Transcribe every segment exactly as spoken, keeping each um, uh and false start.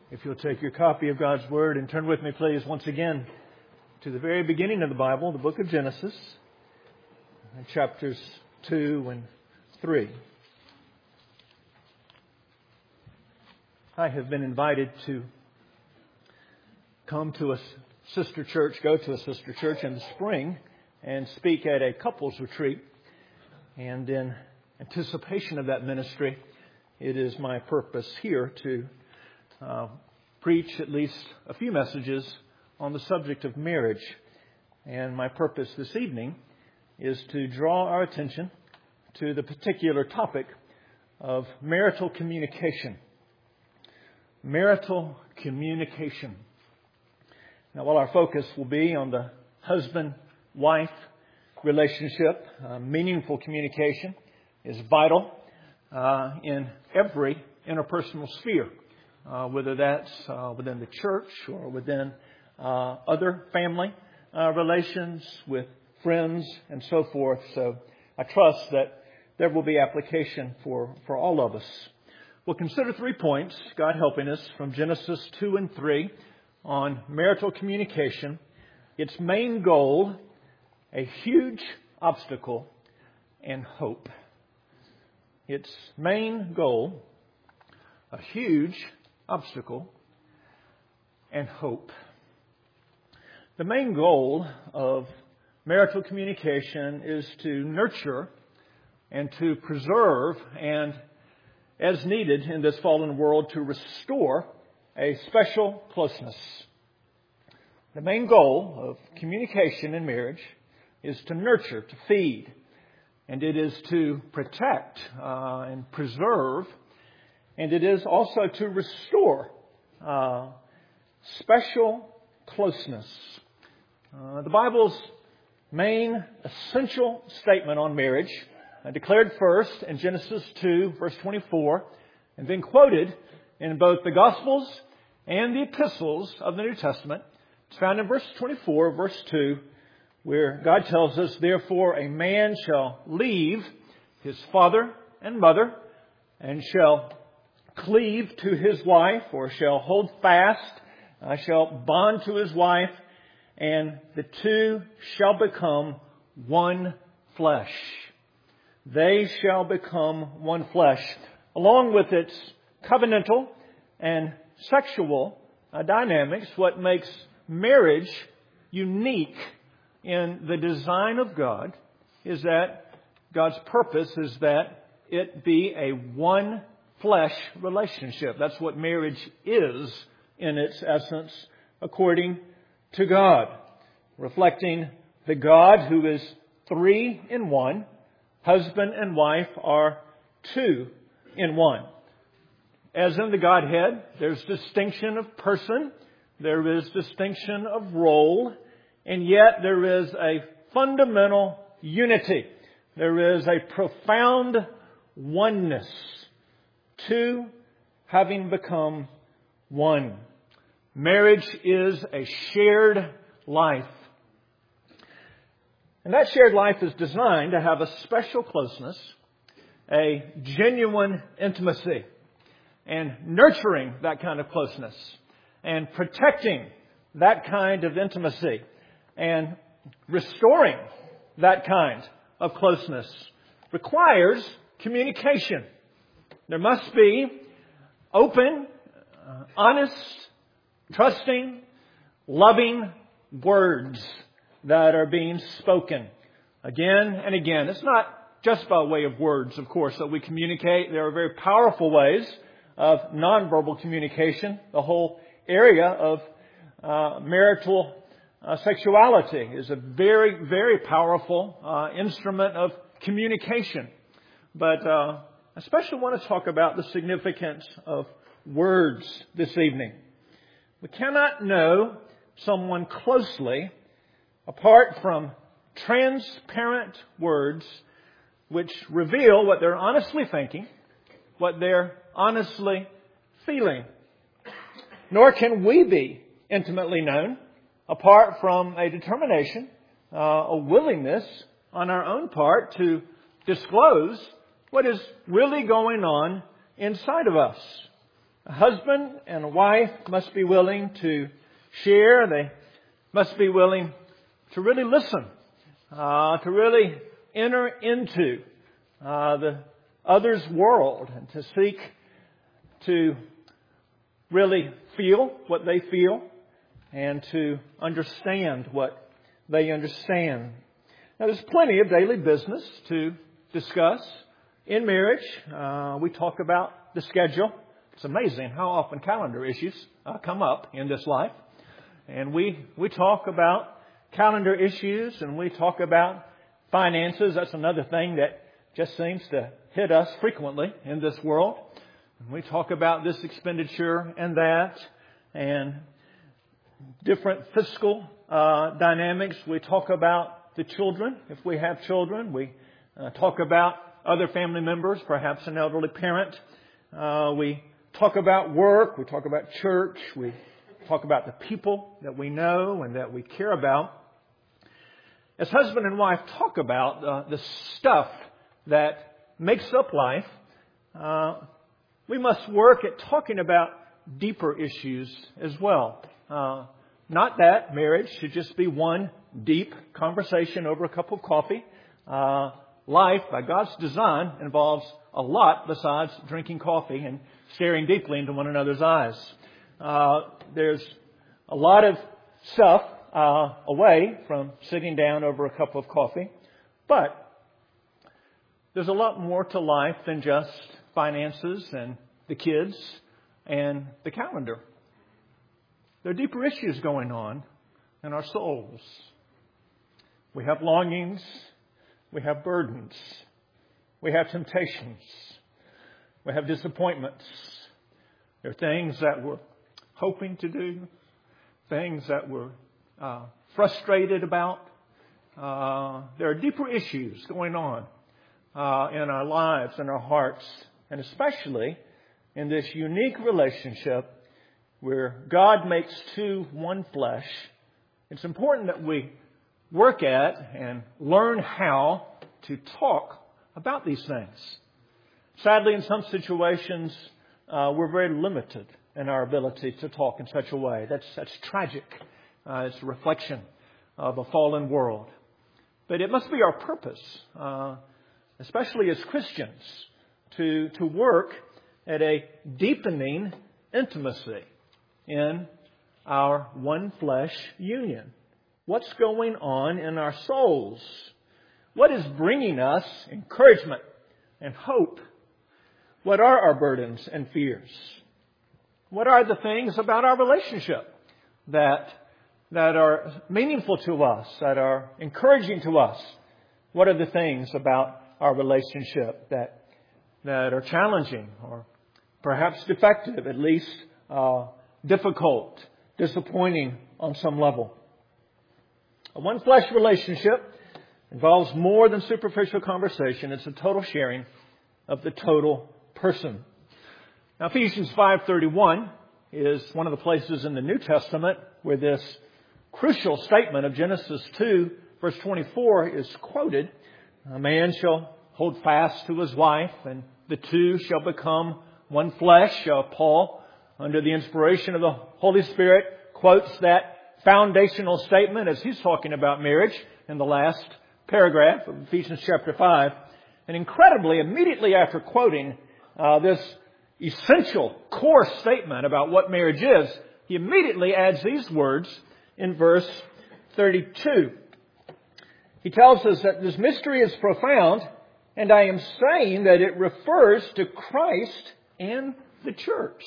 If you'll take your copy of God's Word and turn with me, please, once again to the very beginning of the Bible, the book of Genesis, chapters two and three. I have been invited to come to a sister church, go to a sister church in the spring and speak at a couples retreat. And in anticipation of that ministry, it is my purpose here to Uh, preach at least a few messages on the subject of marriage. And my purpose this evening is to draw our attention to the particular topic of marital communication. Marital communication. Now, while our focus will be on the husband-wife relationship, uh, meaningful communication is vital uh, in every interpersonal sphere. Uh, whether that's uh, within the church or within uh, other family uh, relations with friends and so forth. So I trust that there will be application for, for all of us. We'll consider three points, God helping us, from Genesis two and three on marital communication. Its main goal, a huge obstacle, and hope. Its main goal, a huge obstacle, and hope. The main goal of marital communication is to nurture and to preserve and, as needed in this fallen world, to restore a special closeness. The main goal of communication in marriage is to nurture, to feed, and it is to protect uh, and preserve. And it is also to restore uh, special closeness. Uh, the Bible's main essential statement on marriage, uh, declared first in Genesis two, verse twenty-four, and then quoted in both the Gospels and the epistles of the New Testament, it's found in verse twenty-four, verse two, where God tells us, "Therefore a man shall leave his father and mother, and shall cleave to his wife," or shall hold fast, uh, shall bond to his wife, "and the two shall become one flesh." They shall become one flesh. Along with its covenantal and sexual uh, dynamics, what makes marriage unique in the design of God is that God's purpose is that it be a one flesh relationship. That's what marriage is in its essence, according to God. Reflecting the God who is three in one. Husband and wife are two in one. As in the Godhead, there's distinction of person, there is distinction of role, and yet there is a fundamental unity. There is a profound oneness. Two having become one. Marriage is a shared life. And that shared life is designed to have a special closeness, a genuine intimacy, and nurturing that kind of closeness, and protecting that kind of intimacy, and restoring that kind of closeness requires communication. There must be open, uh, honest, trusting, loving words that are being spoken again and again. It's not just by way of words, of course, that we communicate. There are very powerful ways of nonverbal communication. The whole area of uh, marital uh, sexuality is a very, very powerful uh, instrument of communication. But uh, I especially want to talk about the significance of words this evening. We cannot know someone closely apart from transparent words which reveal what they're honestly thinking, what they're honestly feeling. Nor can we be intimately known apart from a determination, uh, a willingness on our own part to disclose what is really going on inside of us. A husband and a wife must be willing to share. They must be willing to really listen, uh, to really enter into uh, the other's world and to seek to really feel what they feel and to understand what they understand. Now, there's plenty of daily business to discuss in marriage. Uh, we talk about the schedule. It's amazing how often calendar issues uh, come up in this life. And we, we talk about calendar issues and we talk about finances. That's another thing that just seems to hit us frequently in this world. And we talk about this expenditure and that and different fiscal uh, dynamics. We talk about the children, if we have children. We uh, talk about other family members, perhaps an elderly parent. Uh, we talk about work. We talk about church. We talk about the people that we know and that we care about. As husband and wife talk about uh, the stuff that makes up life, uh, we must work at talking about deeper issues as well. Uh, not that marriage should just be one deep conversation over a cup of coffee. Uh, life, by God's design, involves a lot besides drinking coffee and staring deeply into one another's eyes. Uh, there's a lot of stuff uh, away from sitting down over a cup of coffee, but there's a lot more to life than just finances and the kids and the calendar. There are deeper issues going on in our souls. We have longings. We have burdens. We have temptations. We have disappointments. There are things that we're hoping to do, things that we're uh, frustrated about. Uh, there are deeper issues going on uh, in our lives, in our hearts, and especially in this unique relationship where God makes two one flesh. It's important that we work at and learn how to talk about these things. Sadly, in some situations, uh, we're very limited in our ability to talk in such a way. That's that's tragic. Uh, it's a reflection of a fallen world. But it must be our purpose, uh, especially as Christians, to to work at a deepening intimacy in our one flesh union. What's going on in our souls? What is bringing us encouragement and hope? What are our burdens and fears? What are the things about our relationship that, that are meaningful to us, that are encouraging to us? What are the things about our relationship that, that are challenging or perhaps defective, at least uh, difficult, disappointing on some level? A one flesh relationship involves more than superficial conversation. It's a total sharing of the total person. Now, Ephesians five thirty-one is one of the places in the New Testament where this crucial statement of Genesis two, verse twenty-four is quoted. A man shall hold fast to his wife, and the two shall become one flesh. Uh, Paul, under the inspiration of the Holy Spirit, quotes that foundational statement as he's talking about marriage in the last paragraph of Ephesians chapter five. And incredibly, immediately after quoting uh, this essential core statement about what marriage is, he immediately adds these words in verse thirty-two. He tells us that this mystery is profound, and I am saying that it refers to Christ and the church.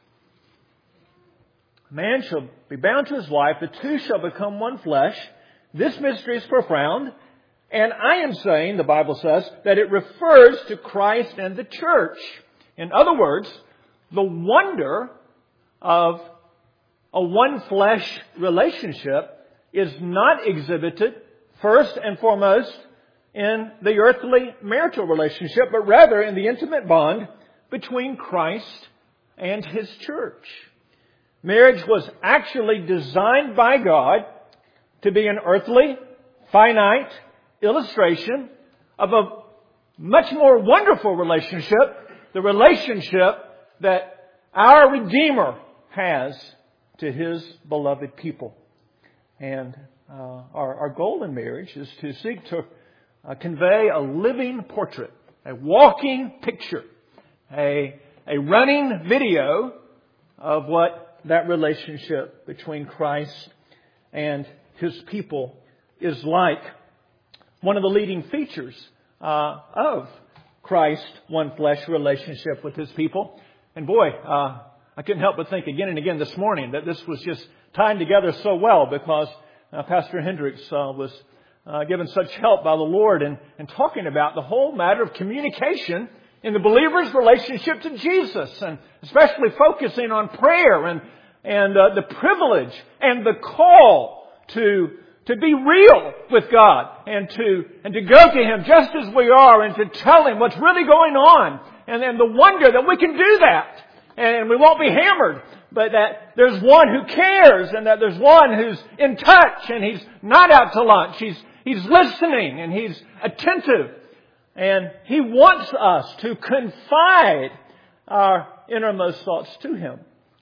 A man shall be bound to his wife, the two shall become one flesh. This mystery is profound, and I am saying, the Bible says, that it refers to Christ and the church. In other words, the wonder of a one flesh relationship is not exhibited first and foremost in the earthly marital relationship, but rather in the intimate bond between Christ and His church. Marriage was actually designed by God to be an earthly, finite illustration of a much more wonderful relationship, the relationship that our Redeemer has to His beloved people. And uh, our, our goal in marriage is to seek to uh, convey a living portrait, a walking picture, a, a running video of what that relationship between Christ and His people is like. One of the leading features uh, of Christ's one flesh relationship with His people. And boy, uh, I couldn't help but think again and again this morning that this was just tying together so well, because uh, Pastor Hendricks uh, was uh, given such help by the Lord in, in talking about the whole matter of communication in the believer's relationship to Jesus, and especially focusing on prayer and and uh, the privilege and the call to to be real with God and to and to go to Him just as we are and to tell Him what's really going on, and, and the wonder that we can do that and we won't be hammered, but that there's one who cares and that there's one who's in touch and He's not out to lunch. He's He's listening and He's attentive, and He wants us to confide our innermost thoughts to Him.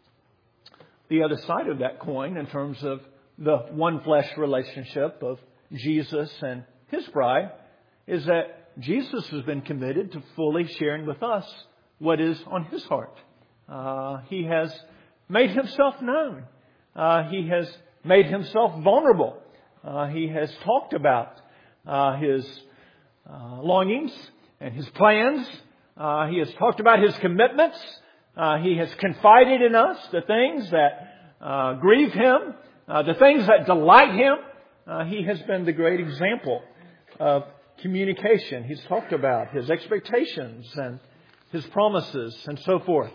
The other side of that coin, in terms of the one flesh relationship of Jesus and His bride, is that Jesus has been committed to fully sharing with us what is on His heart. Uh, he has made Himself known. Uh, he has made Himself vulnerable. Uh, he has talked about uh, His uh, longings and His plans. Uh, he has talked about His commitments. Uh, he has confided in us the things that uh, grieve Him, uh, the things that delight Him. Uh, he has been the great example of communication. He's talked about His expectations and His promises and so forth.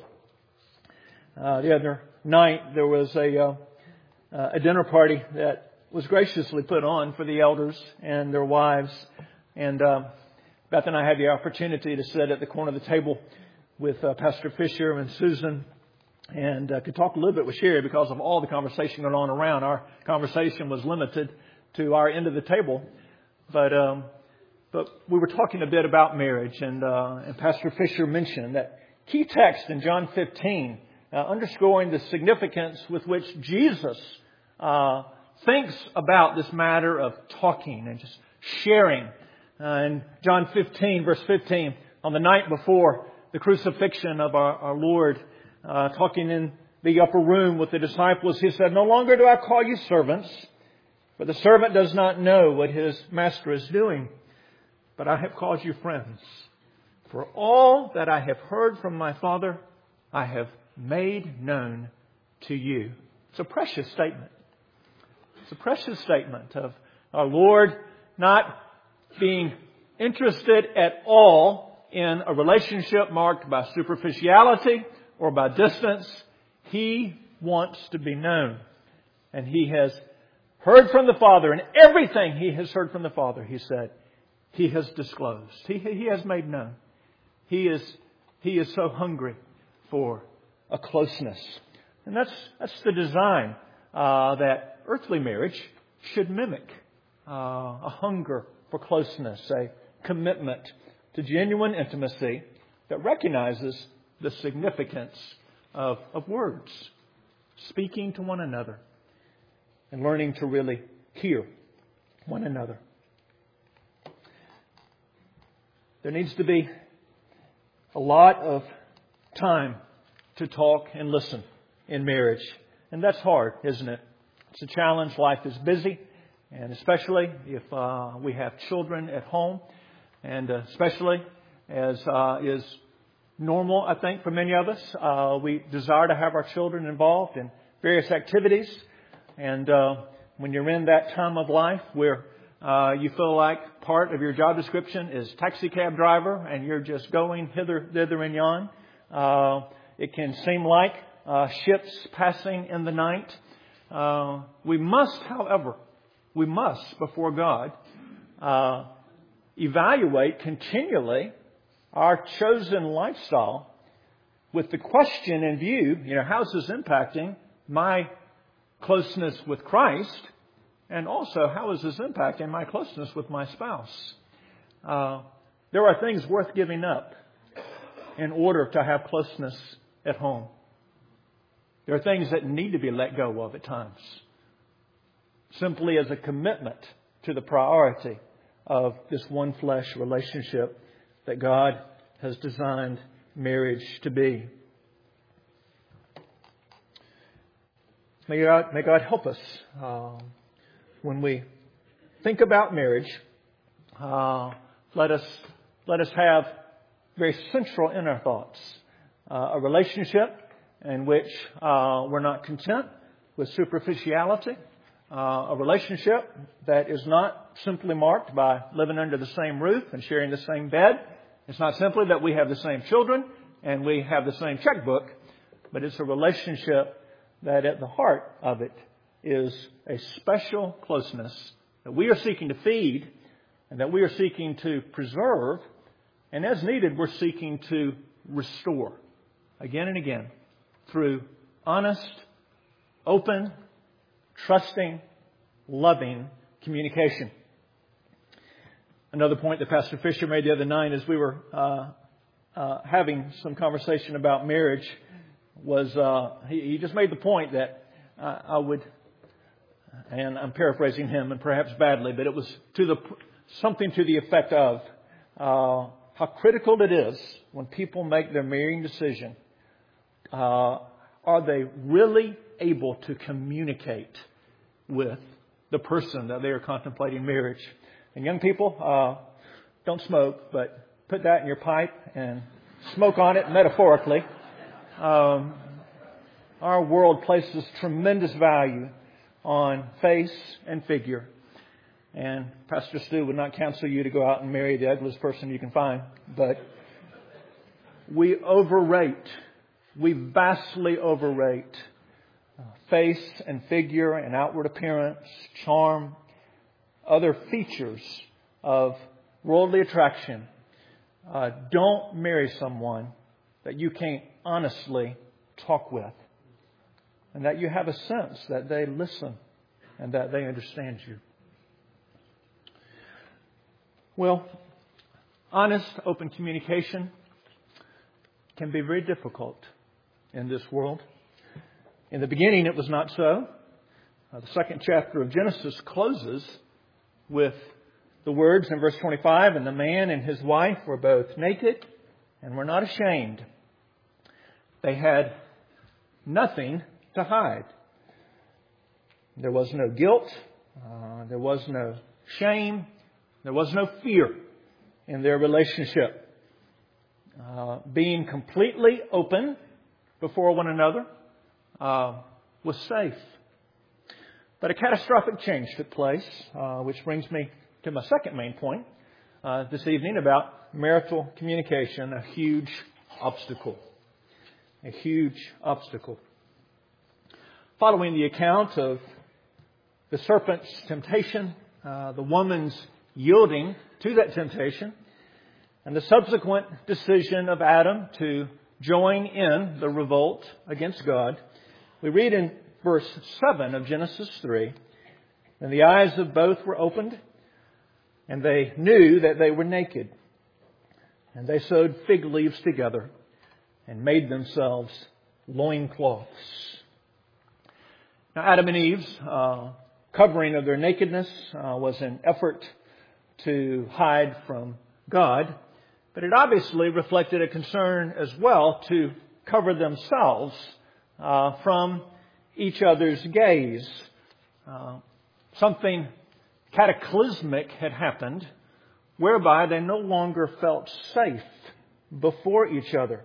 Uh, the other night there was a, uh, uh, a dinner party that was graciously put on for the elders and their wives. And uh, Beth and I had the opportunity to sit at the corner of the table with uh, Pastor Fisher and Susan, and uh, could talk a little bit with Sherry because of all the conversation going on around. Our conversation was limited to our end of the table, but um, but we were talking a bit about marriage, and uh, and Pastor Fisher mentioned that key text in John fifteen, uh, underscoring the significance with which Jesus uh, thinks about this matter of talking and just sharing. Uh, in John fifteen, verse fifteen, on the night before the crucifixion of our, our Lord, uh, talking in the upper room with the disciples, He said, "No longer do I call you servants, for the servant does not know what his master is doing. But I have called you friends. For all that I have heard from my Father, I have made known to you." It's a precious statement. It's a precious statement of our Lord not being interested at all in a relationship marked by superficiality or by distance. He wants to be known. And He has heard from the Father, and everything He has heard from the Father, He said, He has disclosed. He, he has made known. He is, he is so hungry for a closeness. And that's, that's the design uh, that earthly marriage should mimic. Uh, a hunger for closeness, a commitment to genuine intimacy that recognizes the significance of, of words, speaking to one another, and learning to really hear one another. There needs to be a lot of time to talk and listen in marriage. And that's hard, isn't it? It's a challenge. Life is busy. And especially if uh, we have children at home. And uh, especially as uh, is normal, I think, for many of us. Uh, we desire to have our children involved in various activities. And uh, when you're in that time of life where uh, you feel like part of your job description is taxi cab driver and you're just going hither, thither and yon, uh, it can seem like uh, ships passing in the night. Uh, we must, however, we must, before God, uh, evaluate continually our chosen lifestyle with the question in view, you know, how is this impacting my closeness with Christ? And also, how is this impacting my closeness with my spouse? Uh, there are things worth giving up in order to have closeness at home. There are things that need to be let go of at times, simply as a commitment to the priority of this one flesh relationship that God has designed marriage to be. May God, may God help us uh, when we think about marriage. Uh, let us let us have very central in our thoughts uh, a relationship in which uh, we're not content with superficiality, uh, a relationship that is not simply marked by living under the same roof and sharing the same bed. It's not simply that we have the same children and we have the same checkbook, but it's a relationship that at the heart of it is a special closeness that we are seeking to feed and that we are seeking to preserve, and as needed, we're seeking to restore again and again through honest, open, trusting, loving communication. Another point that Pastor Fisher made the other night as we were uh, uh, having some conversation about marriage was uh, he, he just made the point that uh, I would, and I'm paraphrasing him and perhaps badly, but it was to the something to the effect of uh, how critical it is when people make their marrying decision. Uh, are they really able to communicate with the person that they are contemplating marriage? And young people, uh, don't smoke, but put that in your pipe and smoke on it metaphorically. Um, our world places tremendous value on face and figure. And Pastor Stu would not counsel you to go out and marry the ugliest person you can find. But we overrate, we vastly overrate face and figure and outward appearance, charm, other features of worldly attraction. Uh, don't marry someone that you can't honestly talk with, and that you have a sense that they listen and that they understand you. Well, honest, open communication can be very difficult in this world. In the beginning, it was not so. Uh, the second chapter of Genesis closes with the words in verse twenty-five, and the man and his wife were both naked and were not ashamed. They had nothing to hide. There was no guilt. Uh, there was no shame. There was no fear in their relationship. Uh, being completely open before one another uh, was safe. But a catastrophic change took place, uh, which brings me to my second main point uh, this evening about marital communication, a huge obstacle. A huge obstacle. Following the account of the serpent's temptation, uh, the woman's yielding to that temptation, and the subsequent decision of Adam to join in the revolt against God, we read in verse seven of Genesis three, and the eyes of both were opened, and they knew that they were naked. And they sewed fig leaves together and made themselves loincloths. Now, Adam and Eve's uh, covering of their nakedness uh, was an effort to hide from God, but it obviously reflected a concern as well to cover themselves uh, from each other's gaze. Uh, something cataclysmic had happened whereby they no longer felt safe before each other.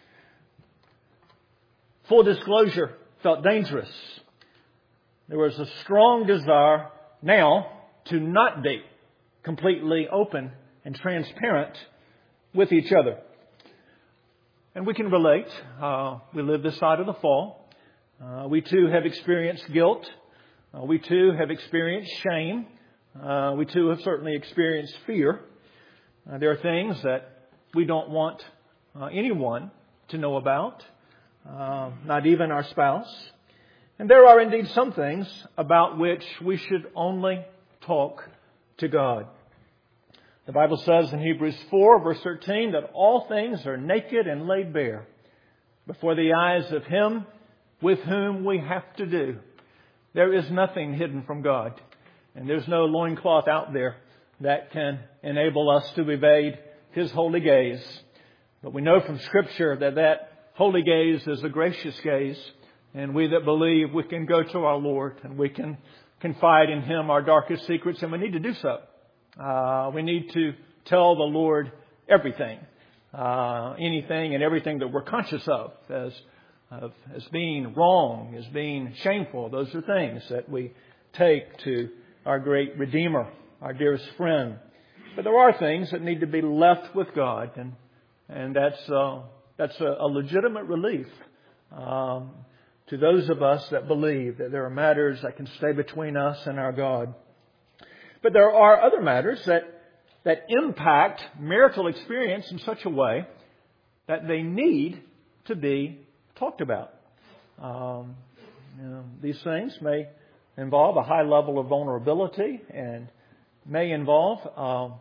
Full disclosure felt dangerous. There was a strong desire now to not be completely open and transparent with each other. And we can relate. Uh, we live this side of the fall. Uh, we too have experienced guilt. Uh, we too have experienced shame. Uh, we too have certainly experienced fear. Uh, there are things that we don't want uh, anyone to know about, uh, not even our spouse. And there are indeed some things about which we should only talk to God. The Bible says in Hebrews four, verse thirteen, that all things are naked and laid bare before the eyes of Him with whom we have to do. There is nothing hidden from God. And there's no loincloth out there that can enable us to evade His holy gaze. But we know from Scripture that that holy gaze is a gracious gaze. And we that believe, we can go to our Lord and we can confide in Him our darkest secrets. And we need to do so. Uh, we need to tell the Lord everything. Uh, anything and everything that we're conscious of as, of as being wrong, as being shameful. Those are things that we take to our great Redeemer, our dearest friend. But there are things that need to be left with God, and and that's uh, that's a, a legitimate relief um, to those of us that believe that there are matters that can stay between us and our God. But there are other matters that that impact marital experience in such a way that they need to be talked about. Um, you know, these things may involve a high level of vulnerability and may involve a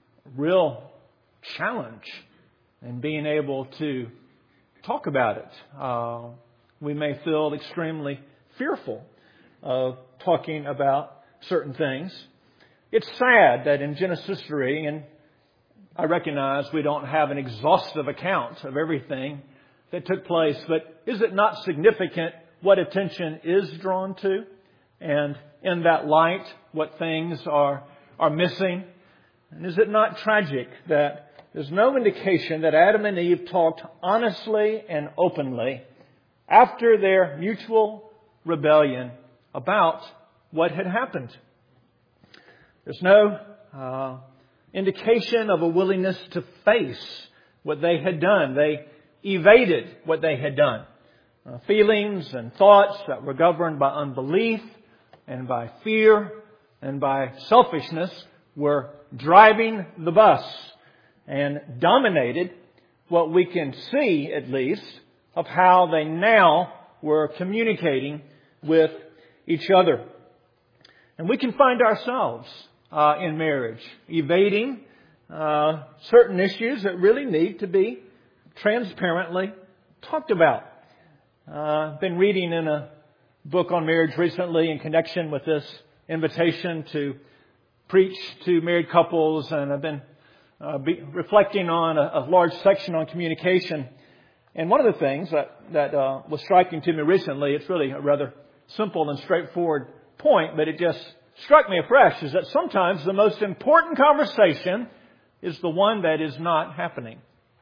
real challenge in being able to talk about it. Uh, we may feel extremely fearful of talking about certain things. It's sad that in Genesis three, and I recognize we don't have an exhaustive account of everything that took place, but is it not significant what attention is drawn to? And in that light, what things are are missing? And is it not tragic that there's no indication that Adam and Eve talked honestly and openly after their mutual rebellion about what had happened? There's no uh, indication of a willingness to face what they had done. They evaded what they had done. Uh, feelings and thoughts that were governed by unbelief and by fear and by selfishness were driving the bus and dominated what we can see, at least, of how they now were communicating with each other. And we can find ourselves uh, in marriage evading uh, certain issues that really need to be transparently talked about. Uh, I've been reading in a book on marriage recently in connection with this invitation to preach to married couples, and I've been uh, be reflecting on a, a large section on communication. And one of the things that, that uh, was striking to me recently, it's really a rather simple and straightforward point, but it just struck me afresh, is that sometimes the most important conversation is the one that is not happening.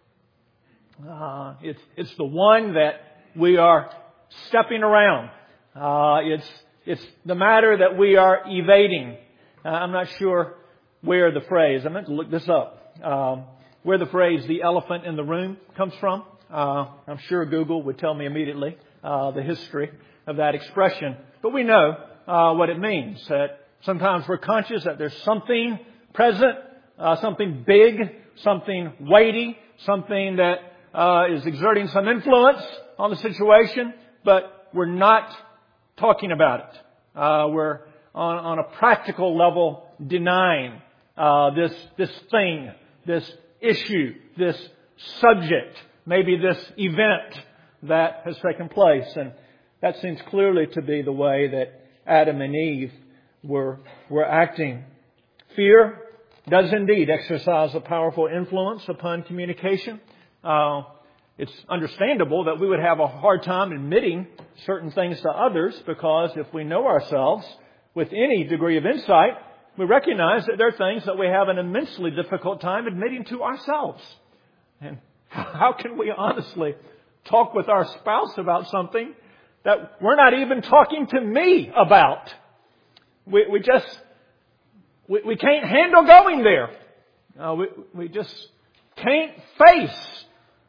Uh, it's, it's the one that we are stepping around. Uh, it's, it's the matter that we are evading. Uh, I'm not sure where the phrase, I meant to look this up, um, where the phrase "the elephant in the room" comes from. Uh, I'm sure Google would tell me immediately uh, the history of that expression. But we know uh, what it means. That sometimes we're conscious that there's something present, uh, something big, something weighty, something that uh, is exerting some influence on the situation, but we're not talking about it. Uh, we're on, on a practical level denying uh, this this thing, this issue, this subject, maybe this event that has taken place. And that seems clearly to be the way that Adam and Eve were were acting. Fear does indeed exercise a powerful influence upon communication. Uh, it's understandable that we would have a hard time admitting certain things to others, because if we know ourselves with any degree of insight, we recognize that there are things that we have an immensely difficult time admitting to ourselves. And how can we honestly talk with our spouse about something that we're not even talking to me about? We, we just, we, we can't handle going there. Uh, we, we just can't face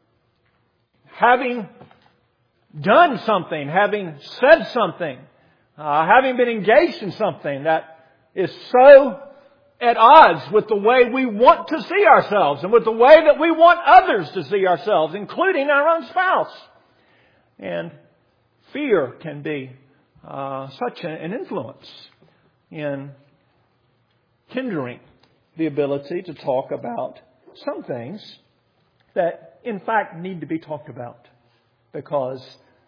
having done something, having said something, uh, having been engaged in something that is so at odds with the way we want to see ourselves and with the way that we want others to see ourselves, including our own spouse. And fear can be uh, such an influence in hindering the ability to talk about some things that, in fact, need to be talked about, because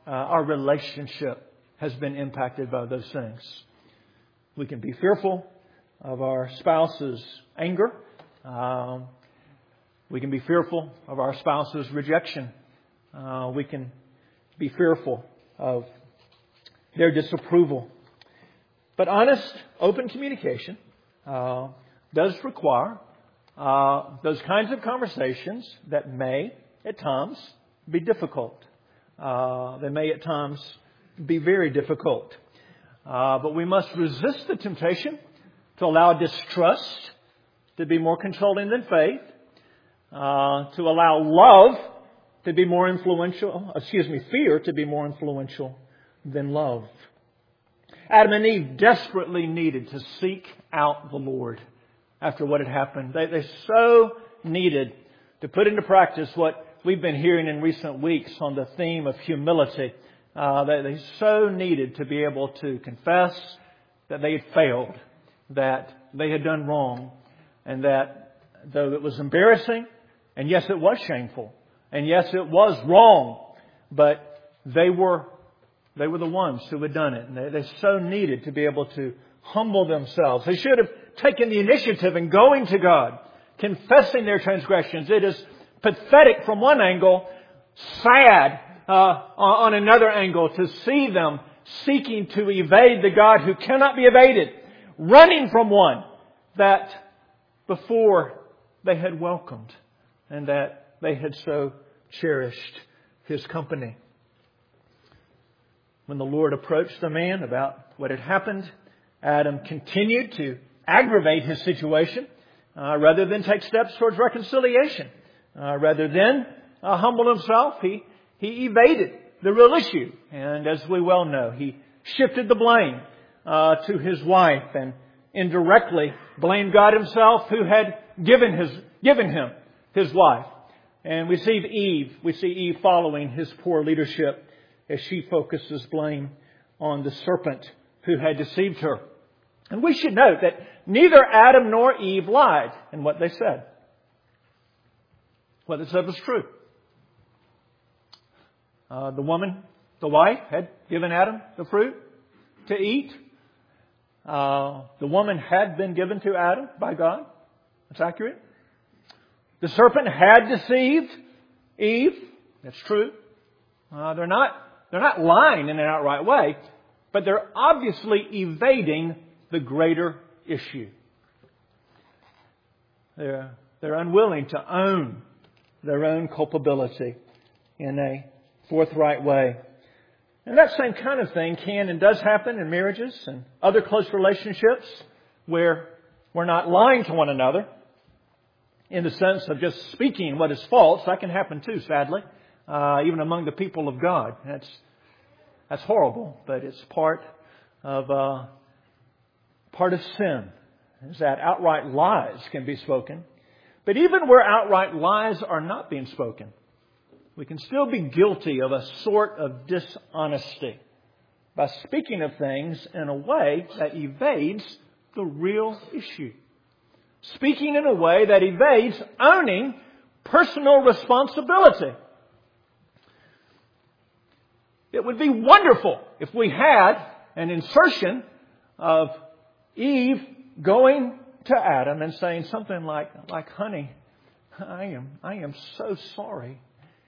uh, our relationship has been impacted by those things. We can be fearful of our spouse's anger. Um, we can be fearful of our spouse's rejection. Uh, we can be fearful of their disapproval. But honest, open communication uh, does require uh, those kinds of conversations that may, at times, be difficult. Uh, they may, at times, be very difficult. Uh, but we must resist the temptation to allow distrust to be more controlling than faith, uh, to allow love to be more influential, excuse me, fear to be more influential than love. Adam and Eve desperately needed to seek out the Lord after what had happened. They, they so needed to put into practice what we've been hearing in recent weeks on the theme of humility. Uh, they, they so needed to be able to confess that they had failed, that they had done wrong, and that though it was embarrassing, and yes, it was shameful, and yes, it was wrong, but they were they were the ones who had done it. And they, they so needed to be able to humble themselves. They should have taken the initiative in going to God, confessing their transgressions. It is pathetic from one angle, sad uh, on another angle to see them seeking to evade the God who cannot be evaded, running from one that before they had welcomed and that they had so cherished his company. When the Lord approached the man about what had happened, Adam continued to aggravate his situation uh, rather than take steps towards reconciliation. Uh, rather than uh, humble himself, he, he evaded the real issue. And as we well know, he shifted the blame uh, to his wife and indirectly blamed God himself who had given his given him his wife. And we see Eve, we see Eve following his poor leadership as she focuses blame on the serpent who had deceived her. And we should note that neither Adam nor Eve lied in what they said. What they said was true. Uh, the woman, the wife, had given Adam the fruit to eat. Uh, the woman had been given to Adam by God. That's accurate. The serpent had deceived Eve. That's true. Uh, they're not, they're not lying in an outright way, but they're obviously evading the greater issue. They're, they're unwilling to own their own culpability in a forthright way. And that same kind of thing can and does happen in marriages and other close relationships where we're not lying to one another in the sense of just speaking what is false. That can happen too, sadly, uh, even among the people of God. That's that's horrible, but it's part of uh, part of sin, is that outright lies can be spoken. But even where outright lies are not being spoken, we can still be guilty of a sort of dishonesty by speaking of things in a way that evades the real issue. Speaking in a way that evades owning personal responsibility. It would be wonderful if we had an insertion of Eve going to Adam and saying something like, like, honey, I am, I am so sorry.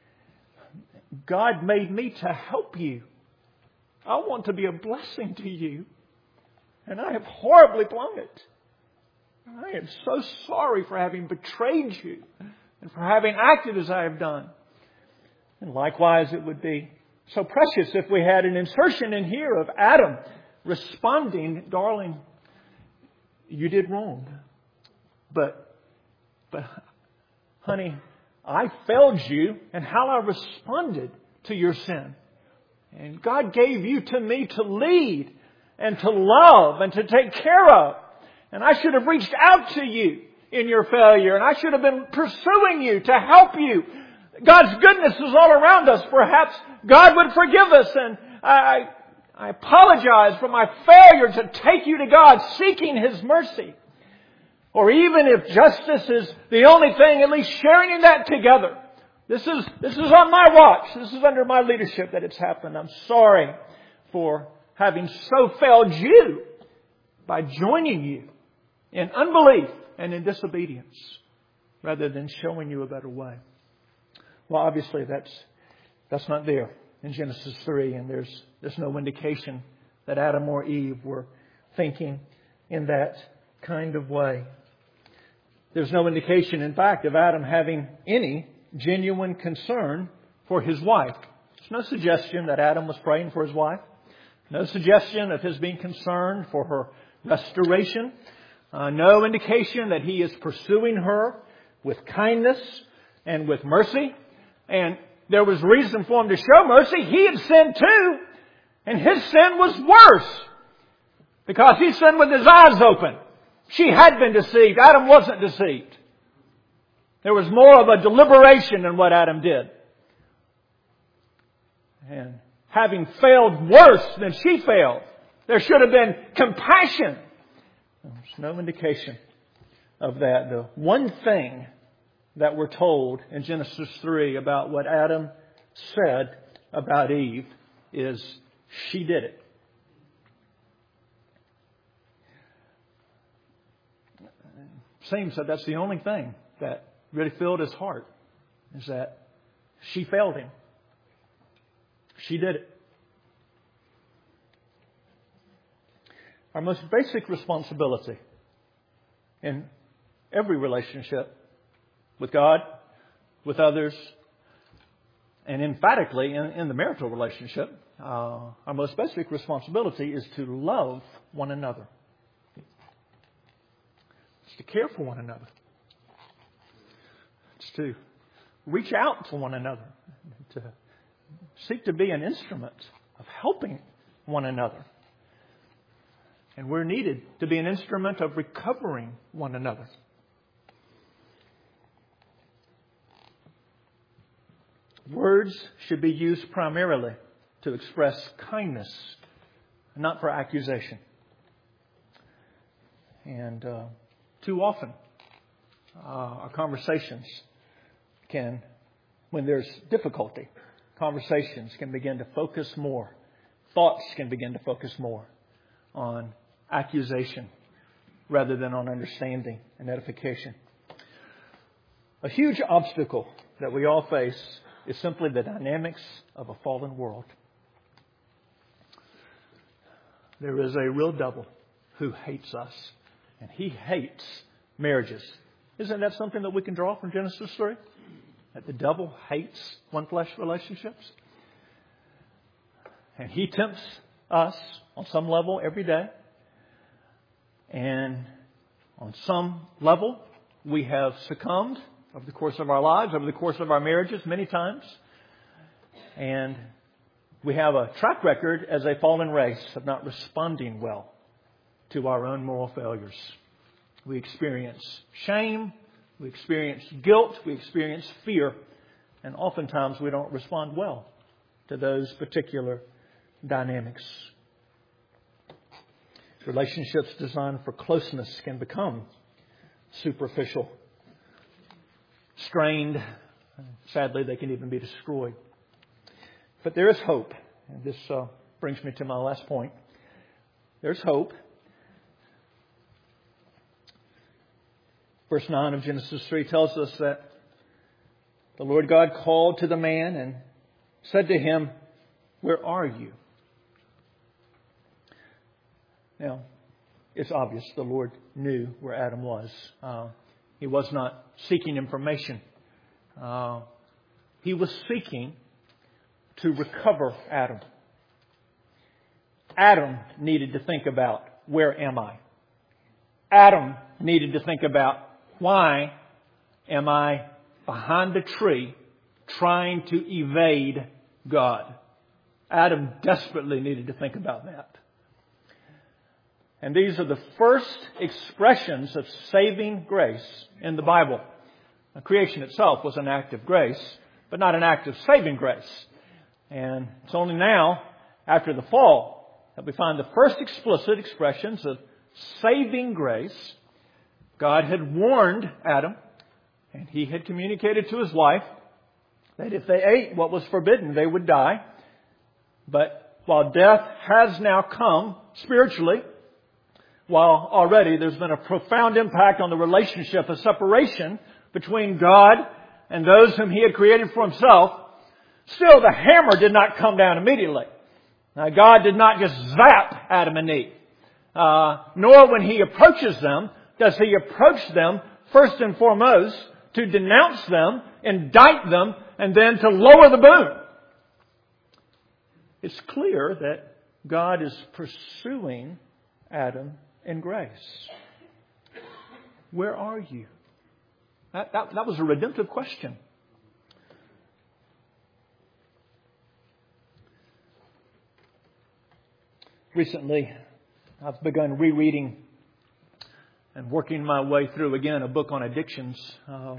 God made me to help you. I want to be a blessing to you. And I have horribly blown it. I am so sorry for having betrayed you and for having acted as I have done. And likewise, it would be so precious if we had an insertion in here of Adam responding, darling, you did wrong. But, but, honey, I failed you in how I responded to your sin. And God gave you to me to lead and to love and to take care of. And I should have reached out to you in your failure. And I should have been pursuing you to help you. God's goodness is all around us. Perhaps God would forgive us. And I, I apologize for my failure to take you to God, seeking His mercy. Or even if justice is the only thing, at least sharing in that together. This is, this is on my watch. This is under my leadership that it's happened. I'm sorry for having so failed you by joining you in unbelief and in disobedience rather than showing you a better way. Well, obviously that's, that's not there in Genesis three, and there's, there's no indication that Adam or Eve were thinking in that kind of way. There's no indication, in fact, of Adam having any genuine concern for his wife. There's no suggestion that Adam was praying for his wife. No suggestion of his being concerned for her restoration. Uh, no indication that he is pursuing her with kindness and with mercy. And there was reason for him to show mercy. He had sinned too. And his sin was worse because he sinned with his eyes open. She had been deceived. Adam wasn't deceived. There was more of a deliberation in what Adam did. And having failed worse than she failed, there should have been compassion. There's no indication of that. The one thing that we're told in Genesis three about what Adam said about Eve is she did it. Seems that that's the only thing that really filled his heart, is that she failed him. She did it. Our most basic responsibility in every relationship with God, with others, and emphatically in, in the marital relationship, uh, our most basic responsibility is to love one another. It's to care for one another. It's to reach out to one another. To seek to be an instrument of helping one another. And we're needed to be an instrument of recovering one another. Words should be used primarily to express kindness, not for accusation. And uh, too often, uh, our conversations can, when there's difficulty, conversations can begin to focus more. Thoughts can begin to focus more on accusation rather than on understanding and edification. A huge obstacle that we all face is simply the dynamics of a fallen world. There is a real devil who hates us, and he hates marriages. Isn't that something that we can draw from Genesis three? That the devil hates one-flesh relationships. And he tempts us on some level every day. And on some level, we have succumbed over the course of our lives, over the course of our marriages many times. And we have a track record as a fallen race of not responding well to our own moral failures. We experience shame. We experience guilt. We experience fear. And oftentimes we don't respond well to those particular dynamics. Relationships designed for closeness can become superficial, strained. Sadly, they can even be destroyed. But there is hope. And this uh, brings me to my last point. There's hope. Verse nine of Genesis three tells us that the Lord God called to the man and said to him, "Where are you?" Now, it's obvious the Lord knew where Adam was. Uh, he was not seeking information. Uh, he was seeking to recover Adam. Adam needed to think about, where am I? Adam needed to think about, why am I behind a tree trying to evade God? Adam desperately needed to think about that. And these are the first expressions of saving grace in the Bible. Now, creation itself was an act of grace, but not an act of saving grace. And it's only now, after the fall, that we find the first explicit expressions of saving grace. God had warned Adam, and he had communicated to his wife that if they ate what was forbidden, they would die. But while death has now come spiritually, while already there's been a profound impact on the relationship, a separation between God and those whom He had created for Himself, still the hammer did not come down immediately. Now, God did not just zap Adam and Eve. Uh, nor when He approaches them, does He approach them first and foremost to denounce them, indict them, and then to lower the boom. It's clear that God is pursuing Adam in grace. Where are you? That, that, that was a redemptive question. Recently, I've begun rereading and working my way through again a book on addictions. Uh,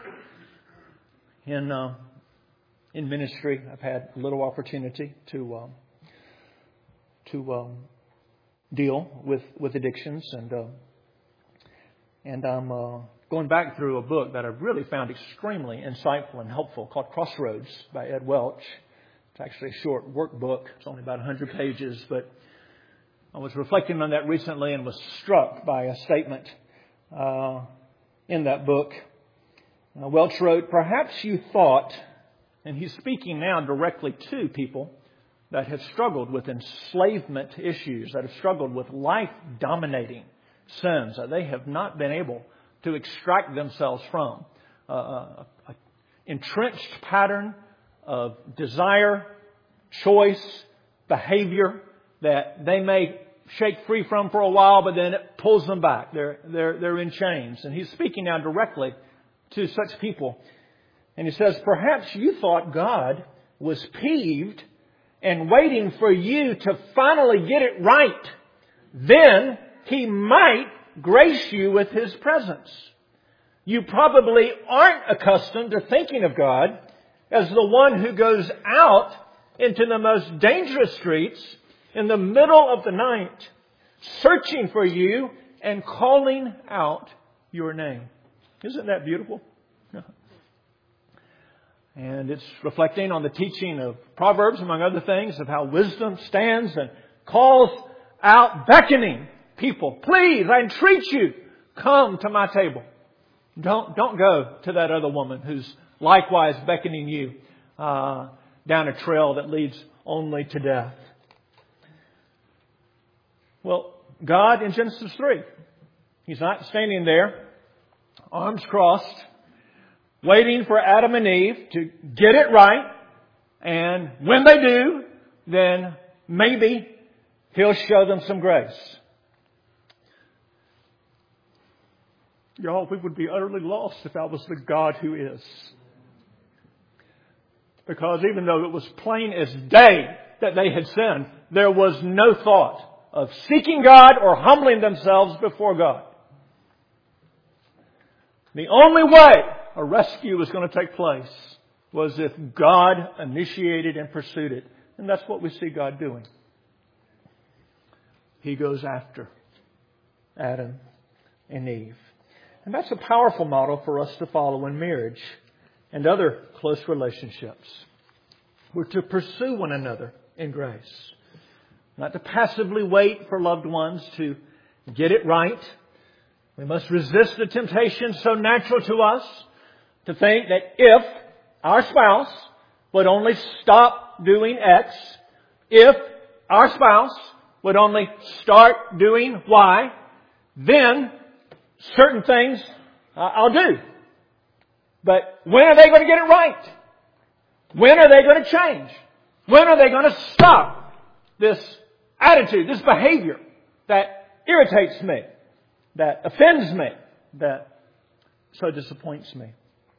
in uh, in ministry, I've had little opportunity to uh, to um, deal with, with addictions, and uh, and I'm uh, going back through a book that I've really found extremely insightful and helpful called Crossroads by Ed Welch. It's actually a short workbook. It's only about one hundred pages, but I was reflecting on that recently and was struck by a statement uh, in that book. Uh, Welch wrote, "Perhaps you thought," and he's speaking now directly to people that have struggled with enslavement issues, that have struggled with life-dominating sins that they have not been able to extract themselves from. Uh, a, a entrenched pattern of desire, choice, behavior that they may shake free from for a while, but then it pulls them back. They're, they're, they're in chains. And he's speaking now directly to such people. And he says, "Perhaps you thought God was peeved and waiting for you to finally get it right. Then He might grace you with His presence. You probably aren't accustomed to thinking of God as the one who goes out into the most dangerous streets in the middle of the night, searching for you and calling out your name." Isn't that beautiful? And it's reflecting on the teaching of Proverbs, among other things, of how wisdom stands and calls out, beckoning people. "Please, I entreat you, come to my table." Don't, don't go to that other woman who's likewise beckoning you uh, down a trail that leads only to death. Well, God in Genesis three, He's not standing there, arms crossed, waiting for Adam and Eve to get it right. And when they do, then maybe He'll show them some grace. Y'all, we would be utterly lost if that was the God who is. Because even though it was plain as day that they had sinned, there was no thought of seeking God or humbling themselves before God. The only way a rescue was going to take place was if God initiated and pursued it. And that's what we see God doing. He goes after Adam and Eve. And that's a powerful model for us to follow in marriage and other close relationships. We're to pursue one another in grace. Not to passively wait for loved ones to get it right. We must resist the temptation so natural to us to think that if our spouse would only stop doing X, if our spouse would only start doing Y, then certain things uh, I'll do. But when are they going to get it right? When are they going to change? When are they going to stop this attitude, this behavior that irritates me, that offends me, that so disappoints me?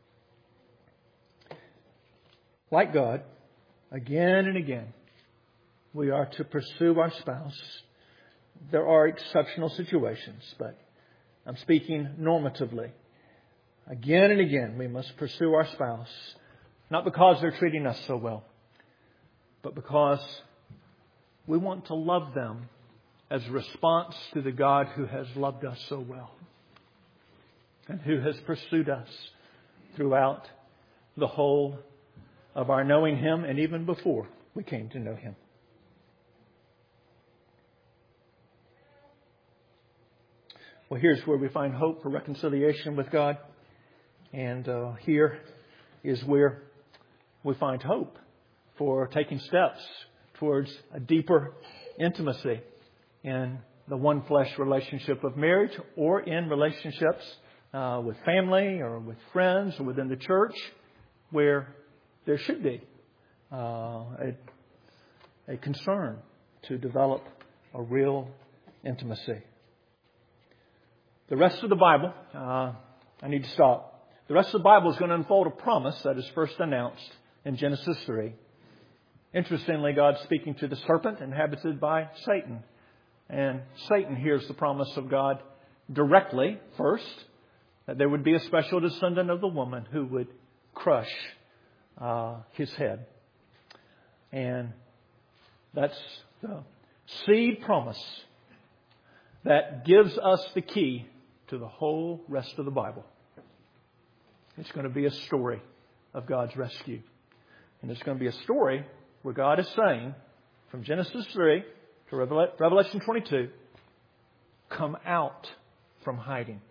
Like God, again and again, we are to pursue our spouse. There are exceptional situations, but I'm speaking normatively. Again and again, we must pursue our spouse, not because they're treating us so well, but because we want to love them as a response to the God who has loved us so well and who has pursued us throughout the whole of our knowing Him and even before we came to know Him. Well, here's where we find hope for reconciliation with God. And uh, here is where we find hope for taking steps towards a deeper intimacy in the one flesh relationship of marriage, or in relationships uh, with family or with friends or within the church, where there should be uh, a, a concern to develop a real intimacy. The rest of the Bible, uh, I need to stop. The rest of the Bible is going to unfold a promise that is first announced in Genesis three. Interestingly, God's speaking to the serpent inhabited by Satan. And Satan hears the promise of God directly first, that there would be a special descendant of the woman who would crush uh, his head. And that's the seed promise that gives us the key to the whole rest of the Bible. It's going to be a story of God's rescue. And it's going to be a story where God is saying, from Genesis three to Revelation twenty-two, come out from hiding.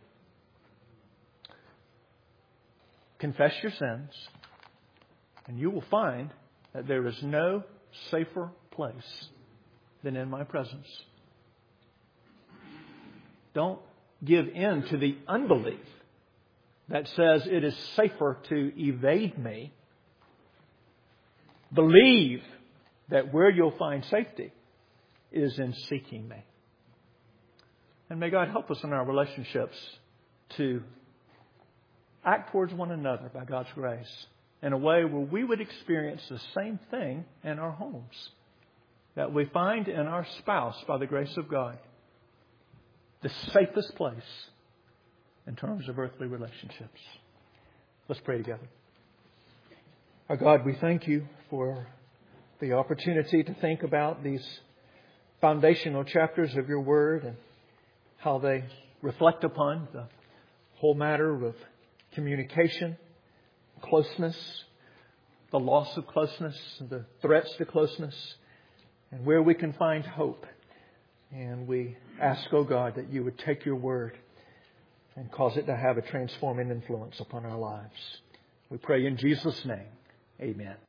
Confess your sins, and you will find that there is no safer place than in my presence. Don't give in to the unbelief that says it is safer to evade me. Believe that where you'll find safety is in seeking me. And may God help us in our relationships to act towards one another by God's grace in a way where we would experience the same thing in our homes that we find in our spouse by the grace of God. The safest place in terms of earthly relationships. Let's pray together. Our God, we thank You for the opportunity to think about these foundational chapters of Your Word and how they reflect upon the whole matter of communication, closeness, the loss of closeness, the threats to closeness, and where we can find hope. And we ask, oh God, that You would take Your Word and cause it to have a transforming influence upon our lives. We pray in Jesus' name. Amen.